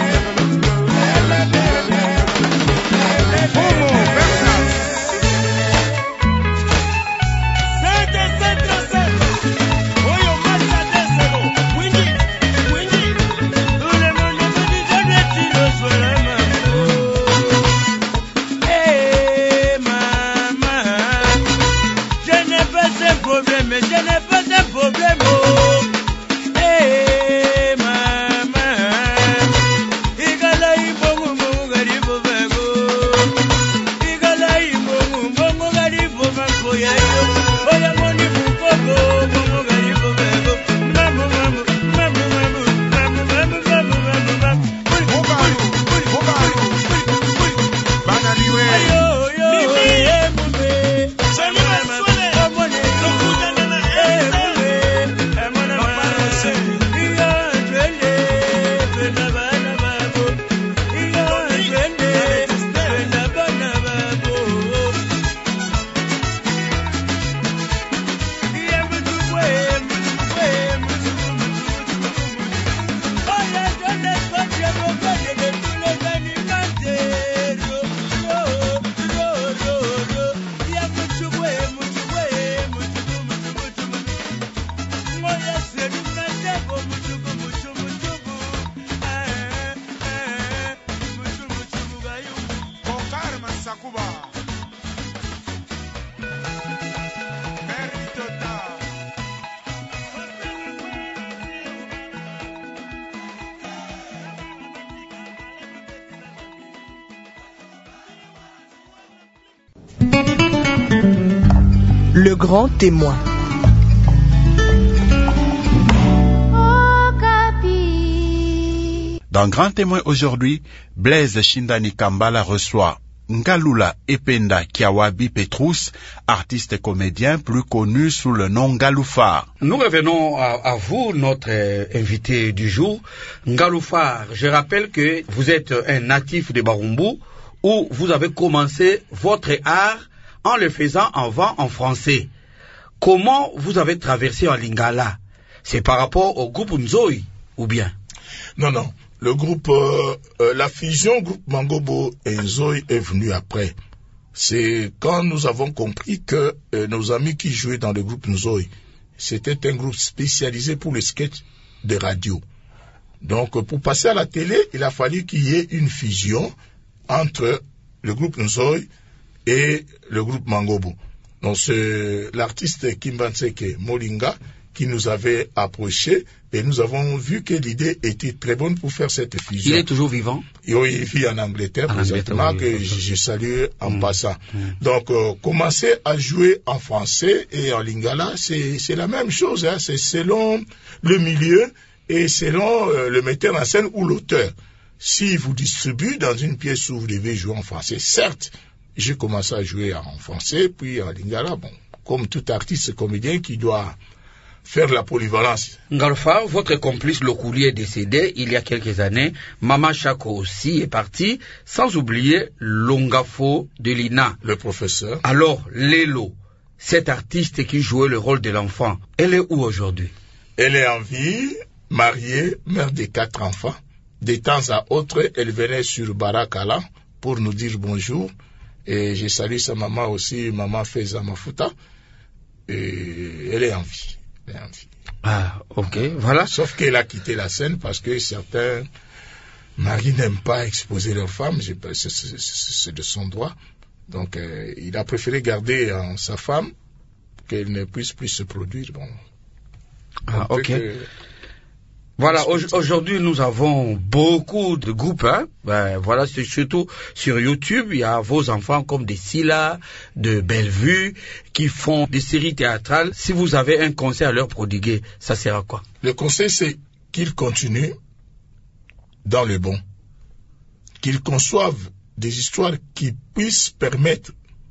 Le grand témoin. Dans Grand Témoin aujourd'hui, Blaise Shindani Kambala reçoit Ngalula Ependa Kiawabi Petrus, artiste et comédien plus connu sous le nom Ngaloufar. Nous revenons à, à vous, notre euh, invité du jour, Ngaloufar. Je rappelle que vous êtes un natif de Barumbu, où vous avez commencé votre art en le faisant avant en français. Comment vous avez traversé en lingala? C'est par rapport au groupe Nzoi, ou bien? Non, non. Le groupe, euh, euh, la fusion groupe Mangobo et Nzoi est venue après. C'est quand nous avons compris que euh, nos amis qui jouaient dans le groupe Nzoi, c'était un groupe spécialisé pour les sketchs de radio. Donc, pour passer à la télé, il a fallu qu'il y ait une fusion entre le groupe Nzoi et le groupe Mangobo. Donc, c'est l'artiste Kimbanseke Molinga qui nous avait approché et nous avons vu que l'idée était très bonne pour faire cette fusion. Il est toujours vivant? Oui, il vit en Angleterre, en présentement, Angleterre, oui, que je, je salue en mmh. passant. Mmh. Donc, euh, commencer à jouer en français et en lingala, c'est, c'est la même chose, hein, c'est selon le milieu et selon euh, le metteur en scène ou l'auteur. Si vous distribuez dans une pièce où vous devez jouer en français, certes, j'ai commencé à jouer en français, puis en lingala, bon, comme tout artiste comédien qui doit faire la polyvalence. Ngaloufar, votre complice Lokuli est décédé il y a quelques années. Mama Chako aussi est parti, sans oublier Longafo de Lina. Le professeur. Alors, Lélo, cette artiste qui jouait le rôle de l'enfant, elle est où aujourd'hui? Elle est en vie, mariée, mère de quatre enfants. De temps à autre, elle venait sur Barakala pour nous dire bonjour. Et je salue sa maman aussi, maman Feza Mafuta. Et elle est en vie. Ah, ok, voilà. Sauf qu'elle a quitté la scène parce que certains maris n'aiment pas exposer leurs femmes, c'est, c'est, c'est de son droit. Donc, euh, il a préféré garder euh, sa femme, qu'elle ne puisse plus se produire. Bon. Ah, ok. Que... Voilà, aujourd'hui nous avons beaucoup de groupes, hein. Ben, voilà, c'est surtout sur YouTube, il y a vos enfants comme des Silla, de Bellevue, qui font des séries théâtrales. Si vous avez un conseil à leur prodiguer, ça sera quoi? Le conseil, c'est qu'ils continuent dans le bon, qu'ils conçoivent des histoires qui puissent permettre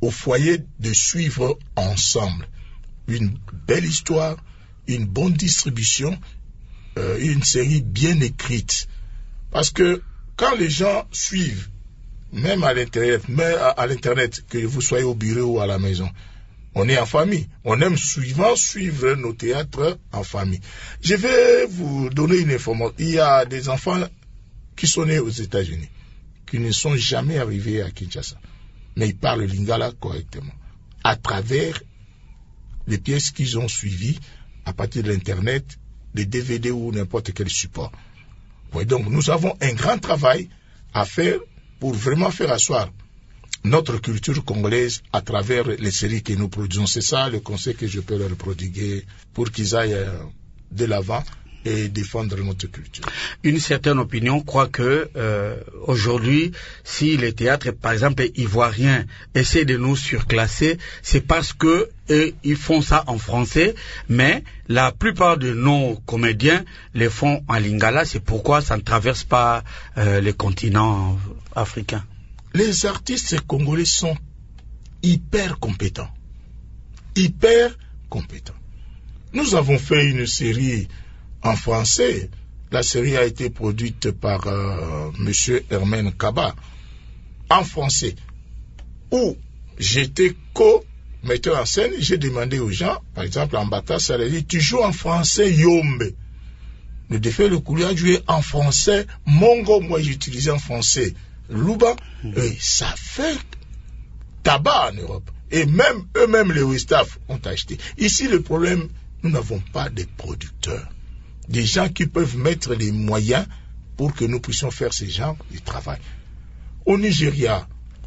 au foyer de suivre ensemble une belle histoire, une bonne distribution, euh, une série bien écrite. Parce que quand les gens suivent, même à l'internet, même à, à l'internet, que vous soyez au bureau ou à la maison, on est en famille. On aime souvent suivre nos théâtres en famille. Je vais vous donner une information. Il y a des enfants qui sont nés aux États-Unis, qui ne sont jamais arrivés à Kinshasa, mais ils parlent lingala correctement, à travers les pièces qu'ils ont suivies à partir de l'internet, des D V D ou n'importe quel support. Oui, donc nous avons un grand travail à faire pour vraiment faire asseoir notre culture congolaise à travers les séries que nous produisons. C'est ça le conseil que je peux leur prodiguer pour qu'ils aillent de l'avant et défendre notre culture. Une certaine opinion croit que euh, aujourd'hui, si les théâtres, par exemple ivoiriens, essaient de nous surclasser, c'est parce que eux, ils font ça en français, mais la plupart de nos comédiens les font en lingala. C'est pourquoi ça ne traverse pas euh, les continents africains. Les artistes congolais sont hyper compétents. Hyper compétents. Nous avons fait une série en français. La série a été produite par euh, M. Hermène Kaba en français, où j'étais co-metteur en scène. J'ai demandé aux gens, par exemple en Bata, ça leur dit, tu joues en français Yombe. Le défait le coulier a joué en français Mongo, moi j'utilisais en français Luba, mmh. Et ça fait tabac en Europe. Et même eux-mêmes, les Westaf, ont acheté. Ici, le problème, nous n'avons pas de producteurs. Des gens qui peuvent mettre les moyens pour que nous puissions faire ce genre de travail. Au Nigeria,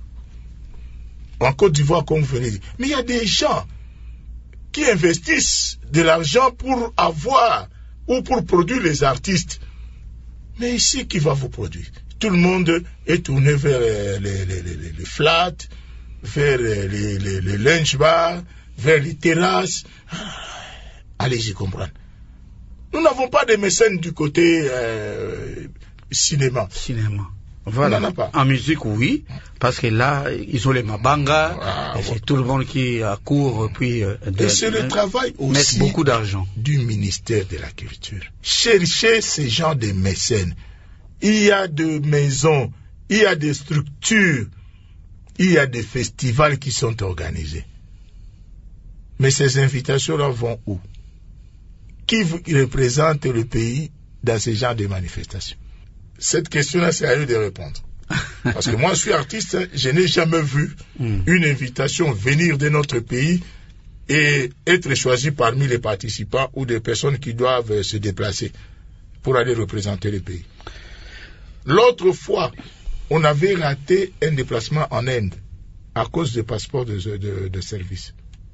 en Côte d'Ivoire, comme vous venez de dire, mais il y a des gens qui investissent de l'argent pour avoir ou pour produire les artistes. Mais ici, qui va vous produire? Tout le monde est tourné vers les, les, les, les, les flats, vers les, les, les, les lunch bars, vers les terrasses. Allez-y comprendre. Nous n'avons pas de mécènes du côté euh, cinéma. Cinéma. Voilà. On n'en a pas. En musique, oui, parce que là, ils ont les mabanga, ah, et c'est ouais. Tout le monde qui accourt, puis euh, de, et c'est le travail aussi beaucoup d'argent du ministère de la Culture. Chercher ces gens de mécènes. Il y a des maisons, il y a des structures, il y a des festivals qui sont organisés. Mais ces invitations-là vont où? Qui représente le pays dans ce genre de manifestations? Cette question-là, c'est à eux de répondre. Parce que moi, je suis artiste, je n'ai jamais vu mm. une invitation venir de notre pays et être choisi parmi les participants ou des personnes qui doivent se déplacer pour aller représenter le pays. L'autre fois, on avait raté un déplacement en Inde à cause des passeports de, de, de service.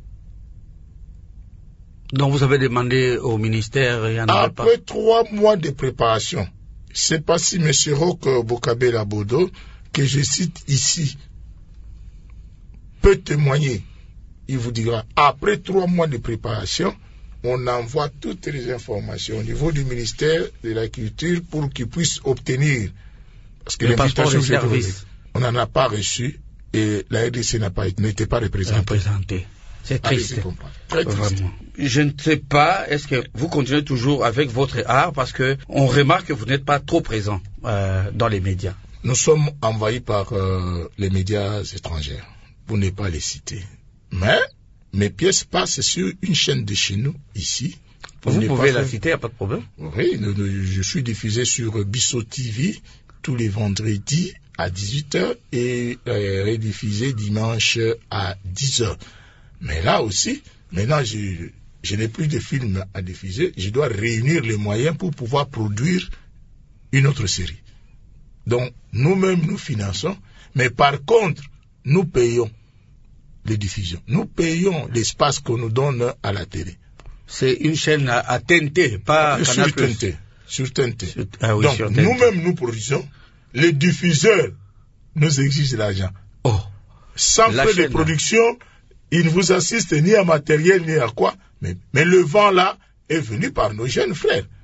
Donc vous avez demandé au ministère, il y en avait pas. Après trois mois de préparation, c'est pas si M. Roch Bokabela Bodo, que je cite ici, peut témoigner. Il vous dira, après trois mois de préparation, on envoie toutes les informations au niveau du ministère de la Culture pour qu'ils puissent obtenir. Parce que l'invitation, on n'en a pas reçu et la R D C n'a pas, n'était pas représentée. Représentée. C'est triste. Très triste. Vraiment. Je ne sais pas, est-ce que vous continuez toujours avec votre art parce que on remarque que vous n'êtes pas trop présent euh, dans les médias. Nous sommes envahis par euh, les médias étrangers, pour ne pas les citer. Mais mes pièces passent sur une chaîne de chez nous, ici. Vous pouvez la citer, il n'y a pas de problème. Oui, je suis diffusé sur Bissau T V tous les vendredis à dix-huit heures et euh, rediffusé dimanche à dix heures. Mais là aussi, maintenant, je, je n'ai plus de films à diffuser. Je dois réunir les moyens pour pouvoir produire une autre série. Donc, nous-mêmes, nous finançons. Mais par contre, nous payons les diffusions. Nous payons l'espace qu'on nous donne à la télé. C'est une chaîne à, à T N T, pas sur Canal+. T N T. Sur T N T. Sur, ah oui, donc, sur T N T. Nous-mêmes, nous produisons. Les diffuseurs nous exigent l'argent. Oh. Sans frais de production, ils ne vous assistent ni à matériel, ni à quoi. Mais, mais le vent, là, est venu par nos jeunes frères.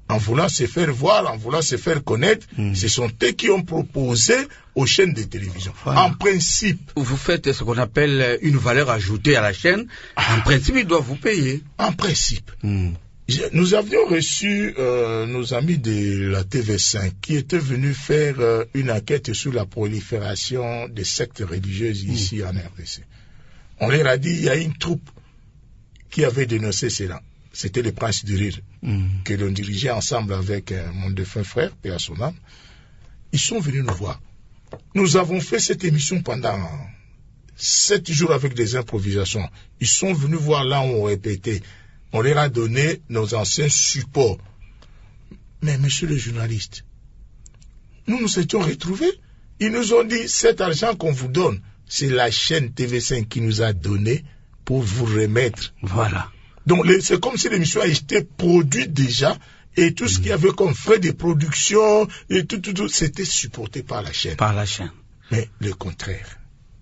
en voulant se faire voir, en voulant se faire connaître, mmh. ce sont eux qui ont proposé aux chaînes de télévision. Voilà. En principe... Vous faites ce qu'on appelle une valeur ajoutée à la chaîne. En principe, ils doivent vous payer. En principe. Mmh. Nous avions reçu euh, nos amis de la T V cinq qui étaient venus faire euh, une enquête sur la prolifération des sectes religieuses ici mmh. en R D C. On leur a dit, il y a une troupe qui avait dénoncé cela. C'était les Princes du Rire, mmh. que l'on dirigeait ensemble avec euh, mon défunt frère, paix à son âme. Ils sont venus nous voir. Nous avons fait cette émission pendant sept jours avec des improvisations. Ils sont venus voir là où on répétait. On leur a donné nos anciens supports. Mais monsieur le journaliste, nous nous étions retrouvés. Ils nous ont dit, cet argent qu'on vous donne, c'est la chaîne T V cinq qui nous a donné pour vous remettre. Voilà. Donc c'est comme si l'émission a été produite déjà et tout ce mmh. qu'il y avait comme frais de production et tout, tout, tout, c'était supporté par la chaîne. Par la chaîne. Mais le contraire.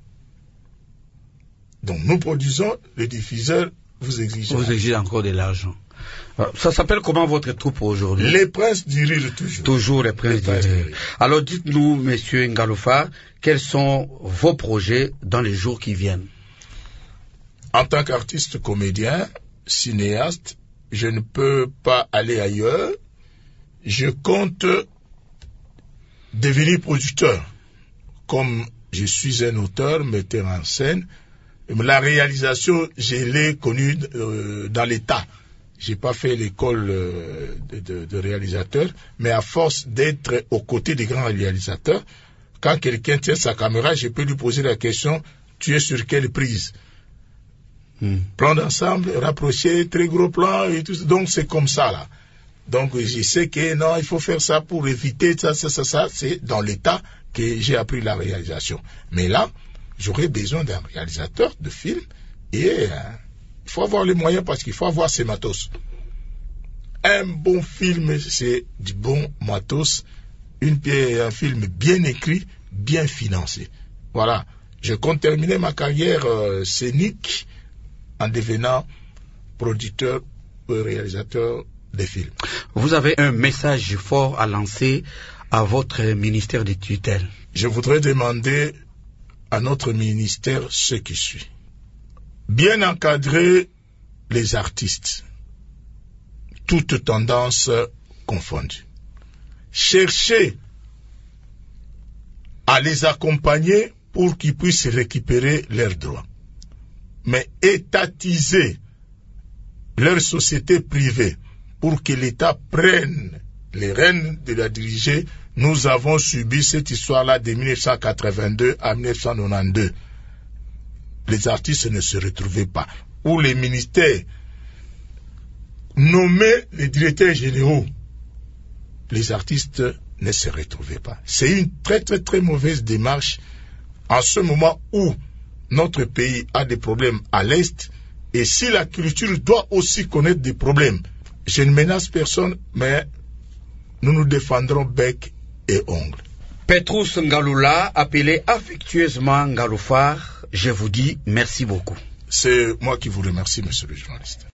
Donc nous produisons, le diffuseur vous exigez. Vous exigez encore de l'argent. Ça s'appelle comment votre troupe aujourd'hui? Les Princes du Rire, toujours. Toujours les Princes, les princes du Rire. Rire. Alors dites-nous, Monsieur Ngaloufar, quels sont vos projets dans les jours qui viennent? En tant qu'artiste comédien, cinéaste, je ne peux pas aller ailleurs. Je compte devenir producteur. Comme je suis un auteur, metteur en scène, la réalisation, je l'ai connue euh, dans l'État. J'ai pas fait l'école euh, de, de, de réalisateur, mais à force d'être aux côtés des grands réalisateurs, quand quelqu'un tient sa caméra, je peux lui poser la question, tu es sur quelle prise? Hmm. Plan d'ensemble, rapproché, très gros plan, et tout. Donc c'est comme ça là. Donc je sais que non, il faut faire ça pour éviter ça, ça, ça, ça. C'est dans l'État que j'ai appris la réalisation. Mais là, j'aurais besoin d'un réalisateur de film et euh, il faut avoir les moyens parce qu'il faut avoir ses matos. Un bon film, c'est du bon matos. Une, un film bien écrit, bien financé. Voilà. Je compte terminer ma carrière euh, scénique en devenant producteur ou réalisateur de films. Vous avez un message fort à lancer à votre ministère de tutelle. Je voudrais demander à notre ministère ce qui suit. Bien encadrer les artistes, toutes tendances confondues. Chercher à les accompagner pour qu'ils puissent récupérer leurs droits. Mais étatiser leur société privée pour que l'État prenne les rênes de la diriger. Nous avons subi cette histoire-là de mille neuf cent quatre-vingt-deux à mille neuf cent quatre-vingt-douze. Les artistes ne se retrouvaient pas. Ou les ministères nommaient les directeurs généraux. Les artistes ne se retrouvaient pas. C'est une très très très mauvaise démarche en ce moment où notre pays a des problèmes à l'Est et si la culture doit aussi connaître des problèmes. Je ne menace personne, mais nous nous défendrons bec et ongles. Petrus Ngalula, appelé affectueusement Ngaloufar, je vous dis merci beaucoup. C'est moi qui vous remercie, monsieur le journaliste.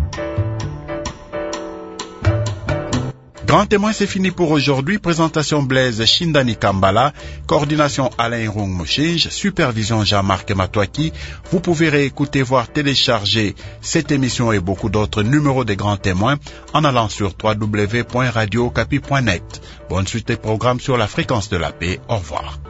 Grand témoin, c'est fini pour aujourd'hui. Présentation Blaise Shindani Kambala, coordination Alain Rung Mochinge, supervision Jean-Marc Matouaki. Vous pouvez réécouter, voir, télécharger cette émission et beaucoup d'autres numéros des grands témoins en allant sur w w w point radio okapi point net. Bonne suite des programmes sur la fréquence de la paix. Au revoir.